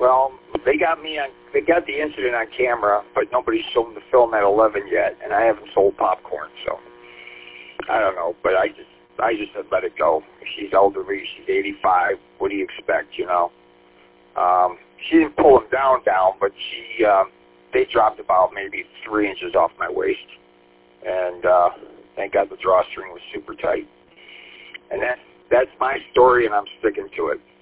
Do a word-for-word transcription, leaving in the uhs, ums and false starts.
Well, they got me on. They got the incident on camera, but nobody's shown the film at eleven yet, and I haven't sold popcorn, so I don't know. But I just, I just said let it go. She's elderly. She's eighty-five. What do you expect, you know? Um, she didn't pull him down, down, but she, um, they dropped about maybe three inches off my waist, and uh, thank God the drawstring was super tight. And that, that's my story, and I'm sticking to it.